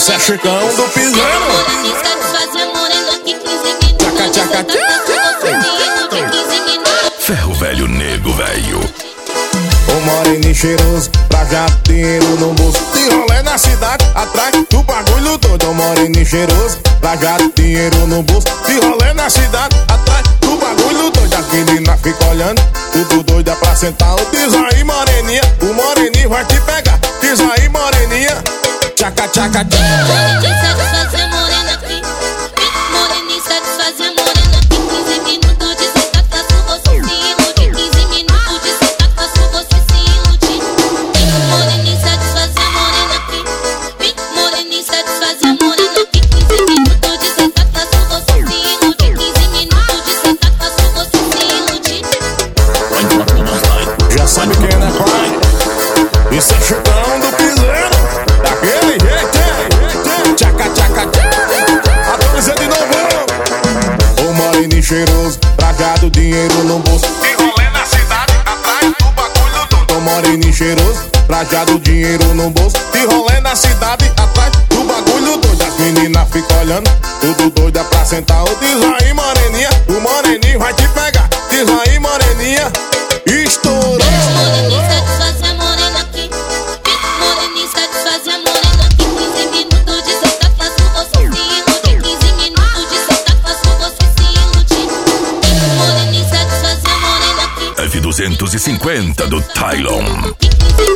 Isso é Chicão do Piseiro. Tchaca, tchaca, tchaca. Ferro velho, nego velho. O moreninho cheiroso, trajado, dinheiro no bolso, de rolê na cidade, atrás do bagulho todo. O moreninho cheiroso, trajado, dinheiro no bolso, de rolê na cidade, atrás do bagulho todo. As meninas ficam olhando, tudo doida pra sentar. Diz aí, moreninha, o moreninho vai te pegar. Diz aí, moreninha, tchaca, tchaca, tchaca. Moreninho satisfazer morena aqui, moreninho satisfazer morena aqui. 15 minutos de senta, faço você se iludir. 15 minutos de senta, faço você se iludir. Moreninho satisfazer morena aqui, moreninho satisfazer morena aqui. 15 minutos de senta, faço você se iludir. 15 minutos de senta, faço você se iludir. Já sabe quem é pai? Isso é Chicão do Piseiro. Daquele jeito, tchaca, tchaca, tchaca. Atualizando de novo. O moreninho cheiroso, trajado, dinheiro no bolso, de rolê na cidade, atrás do bagulho todo. O moreninho cheiroso, trajado, dinheiro no bolso, de rolê na cidade, atrás do bagulho todo. As meninas ficam olhando, tudo doida pra sentar. Diz aí, moreninha, o moreninho vai te pegar. Diz aí, moreninha, estourou. Moreninho satisfazer morena aqui, moreninho satisfazer morena aqui. 15 minutos de senta, faço você se iludir. 15 minutos de senta, faço você se iludir. Moreninho satisfazer morena aqui, F250 do Tylon. 15